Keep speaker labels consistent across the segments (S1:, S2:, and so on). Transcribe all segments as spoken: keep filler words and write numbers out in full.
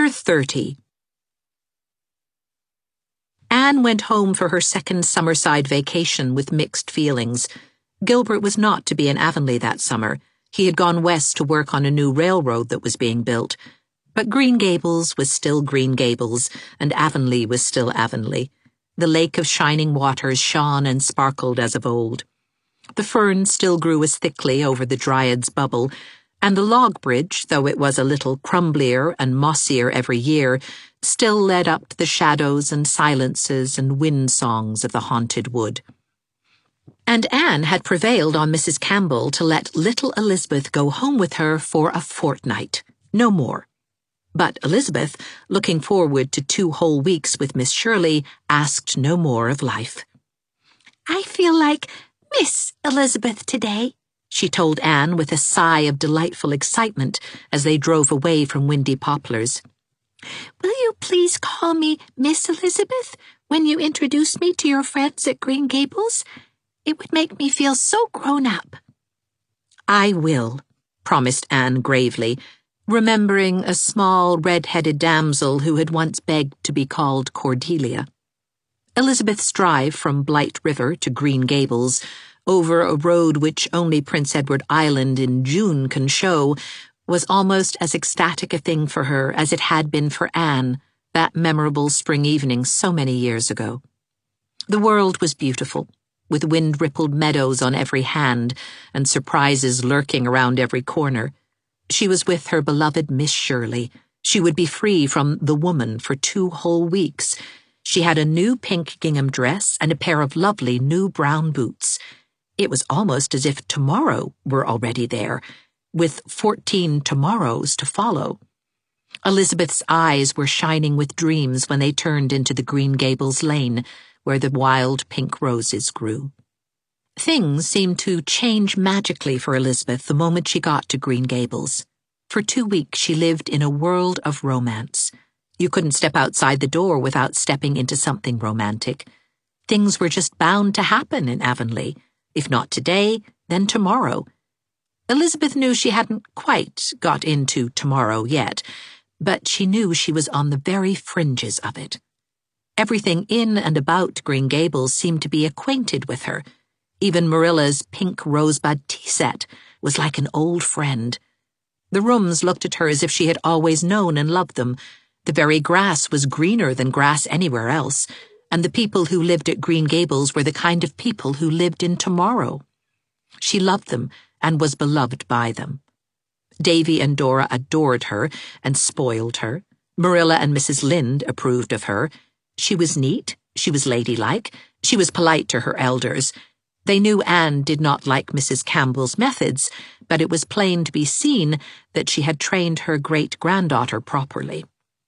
S1: Chapter thirty. Anne went home for her second summerside vacation with mixed feelings. Gilbert was not to be in Avonlea that summer. He had gone west to work on a new railroad that was being built. But Green Gables was still Green Gables, and Avonlea was still Avonlea. The lake of shining waters shone and sparkled as of old. The fern still grew as thickly over the Dryad's bubble, and the log bridge, though it was a little crumblier and mossier every year, still led up to the shadows and silences and wind songs of the haunted wood. And Anne had prevailed on Missus Campbell to let little Elizabeth go home with her for a fortnight, no more. But Elizabeth, looking forward to two whole weeks with Miss Shirley, asked no more of life.
S2: "I feel like Miss Elizabeth today," she told Anne with a sigh of delightful excitement as they drove away from Windy Poplars. "Will you please call me Miss Elizabeth when you introduce me to your friends at Green Gables? It would make me feel so grown up."
S1: "I will," promised Anne gravely, remembering a small red-headed damsel who had once begged to be called Cordelia. Elizabeth's drive from Blight River to Green Gables, over a road which only Prince Edward Island in June can show, was almost as ecstatic a thing for her as it had been for Anne that memorable spring evening so many years ago. The world was beautiful, with wind-rippled meadows on every hand and surprises lurking around every corner. She was with her beloved Miss Shirley. She would be free from the woman for two whole weeks. She had a new pink gingham dress and a pair of lovely new brown boots. It was almost as if tomorrow were already there, with fourteen tomorrows to follow. Elizabeth's eyes were shining with dreams when they turned into the Green Gables lane, where the wild pink roses grew. Things seemed to change magically for Elizabeth the moment she got to Green Gables. For two weeks she lived in a world of romance. You couldn't step outside the door without stepping into something romantic. Things were just bound to happen in Avonlea. If not today, then tomorrow. Elizabeth knew she hadn't quite got into tomorrow yet, but she knew she was on the very fringes of it. Everything in and about Green Gables seemed to be acquainted with her. Even Marilla's pink rosebud tea set was like an old friend. The rooms looked at her as if she had always known and loved them. The very grass was greener than grass anywhere else, and the people who lived at Green Gables were the kind of people who lived in tomorrow. She loved them and was beloved by them. Davy and Dora adored her and spoiled her. Marilla and Missus Lynde approved of her. She was neat, she was ladylike, she was polite to her elders. They knew Anne did not like Missus Campbell's methods, but it was plain to be seen that she had trained her great-granddaughter properly.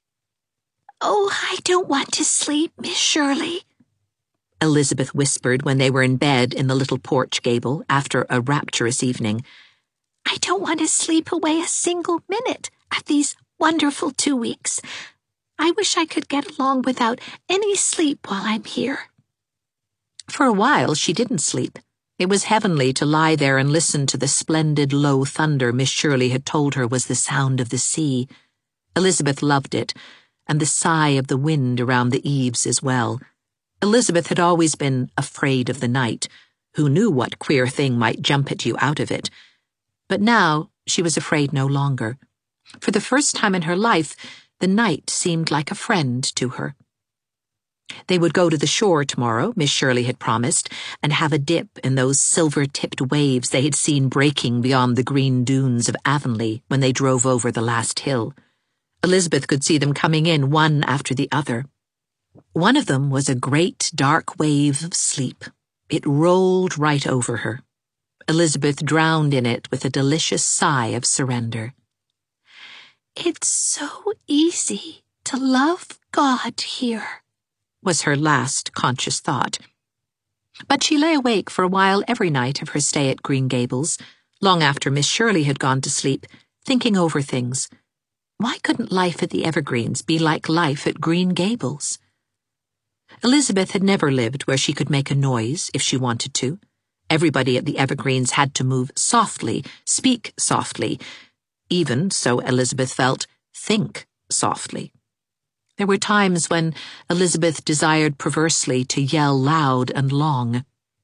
S2: "Oh, I don't want to sleep, Miss Shirley,"
S1: Elizabeth whispered when they were in bed in the little porch gable after a rapturous evening.
S2: "I don't want to sleep away a single minute of these wonderful two weeks. I wish I could get along without any sleep while I'm here."
S1: For a while she didn't sleep. It was heavenly to lie there and listen to the splendid low thunder Miss Shirley had told her was the sound of the sea. Elizabeth loved it, and the sigh of the wind around the eaves as well. Elizabeth had always been afraid of the night. Who knew what queer thing might jump at you out of it? But now she was afraid no longer. For the first time in her life, the night seemed like a friend to her. They would go to the shore tomorrow, Miss Shirley had promised, and have a dip in those silver-tipped waves they had seen breaking beyond the green dunes of Avonlea when they drove over the last hill. Elizabeth could see them coming in one after the other. One of them was a great dark wave of sleep. It rolled right over her. Elizabeth drowned in it with a delicious sigh of surrender.
S2: "It's so easy to love God here,"
S1: was her last conscious thought. But she lay awake for a while every night of her stay at Green Gables, long after Miss Shirley had gone to sleep, thinking over things. Why couldn't life at the Evergreens be like life at Green Gables? Elizabeth had never lived where she could make a noise if she wanted to. Everybody at the Evergreens had to move softly, speak softly, even, so Elizabeth felt, think softly. There were times when Elizabeth desired perversely to yell loud and long.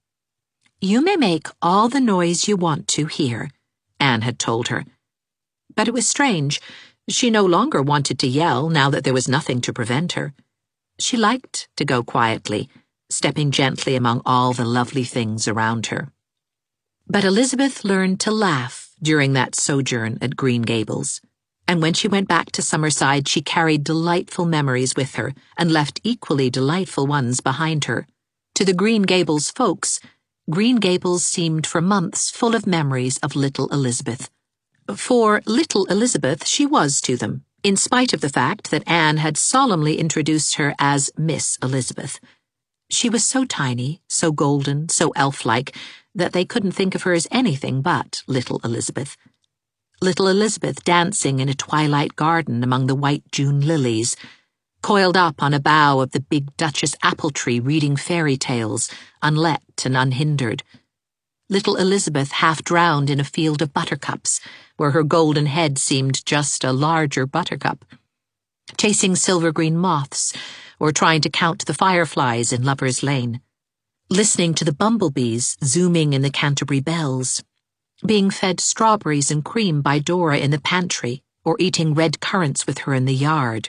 S1: "You may make all the noise you want to here," Anne had told her. But it was strange. She no longer wanted to yell now that there was nothing to prevent her. She liked to go quietly, stepping gently among all the lovely things around her. But Elizabeth learned to laugh during that sojourn at Green Gables, and when she went back to Summerside she carried delightful memories with her and left equally delightful ones behind her. To the Green Gables folks, Green Gables seemed for months full of memories of little Elizabeth. For little Elizabeth she was to them, in spite of the fact that Anne had solemnly introduced her as Miss Elizabeth. She was so tiny, so golden, so elf-like, that they couldn't think of her as anything but little Elizabeth. Little Elizabeth dancing in a twilight garden among the white June lilies, coiled up on a bough of the big Duchess apple tree reading fairy tales, unlet and unhindered. Little Elizabeth half drowned in a field of buttercups, where her golden head seemed just a larger buttercup, chasing silver-green moths, or trying to count the fireflies in Lover's Lane, listening to the bumblebees zooming in the Canterbury bells, being fed strawberries and cream by Dora in the pantry, or eating red currants with her in the yard.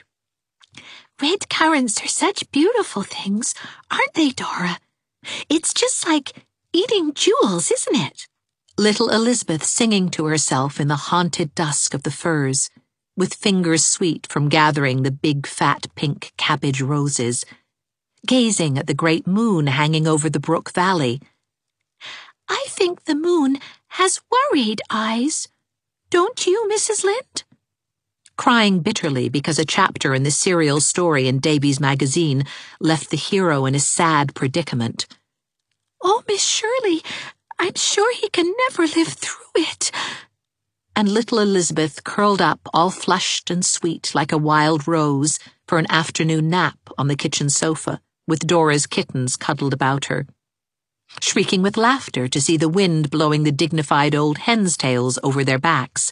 S2: "Red currants are such beautiful things, aren't they, Dora? It's just like eating jewels, isn't it?"
S1: Little Elizabeth singing to herself in the haunted dusk of the firs, with fingers sweet from gathering the big fat pink cabbage roses, gazing at the great moon hanging over the Brook Valley.
S2: "I think the moon has worried eyes. Don't you, Missus Lynde?"
S1: Crying bitterly because a chapter in the serial story in Davy's magazine left the hero in a sad predicament.
S2: "Oh, Miss Shirley, I'm sure he can never live through it."
S1: And little Elizabeth curled up all flushed and sweet like a wild rose for an afternoon nap on the kitchen sofa, with Dora's kittens cuddled about her, shrieking with laughter to see the wind blowing the dignified old hens' tails over their backs.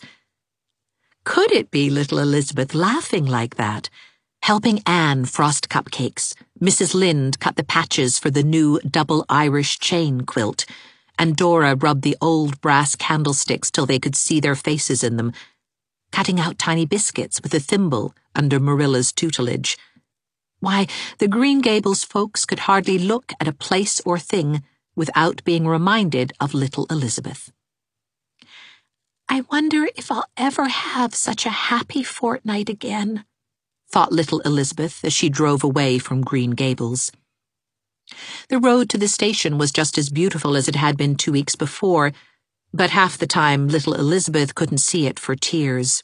S1: Could it be little Elizabeth laughing like that, helping Anne frost cupcakes, Missus Lynde cut the patches for the new double Irish chain quilt, and Dora rubbed the old brass candlesticks till they could see their faces in them, cutting out tiny biscuits with a thimble under Marilla's tutelage? Why, the Green Gables folks could hardly look at a place or thing without being reminded of little Elizabeth.
S2: "I wonder if I'll ever have such a happy fortnight again,"
S1: thought little Elizabeth as she drove away from Green Gables. The road to the station was just as beautiful as it had been two weeks before, but half the time little Elizabeth couldn't see it for tears.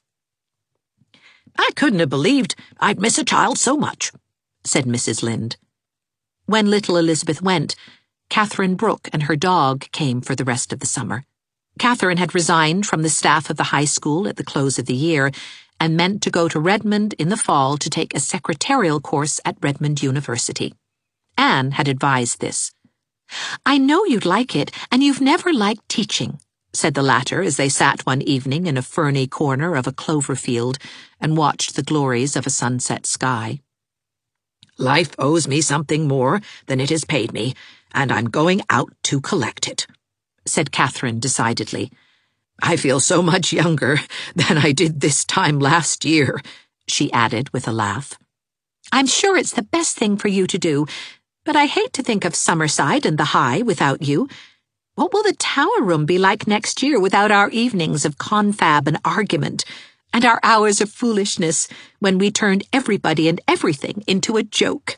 S1: "I couldn't have believed I'd miss a child so much," said Missus Lynde. When little Elizabeth went, Catherine Brooke and her dog came for the rest of the summer. Catherine had resigned from the staff of the high school at the close of the year and meant to go to Redmond in the fall to take a secretarial course at Redmond University. Anne had advised this. "I know you'd like it, and you've never liked teaching," said the latter as they sat one evening in a ferny corner of a clover field and watched the glories of a sunset sky. "Life owes me something more than it has paid me, and I'm going out to collect it," said Catherine decidedly. "I feel so much younger than I did this time last year," she added with a laugh. "I'm sure it's the best thing for you to do, but I hate to think of Summerside and the High without you. What will the Tower Room be like next year without our evenings of confab and argument, and our hours of foolishness when we turned everybody and everything into a joke?"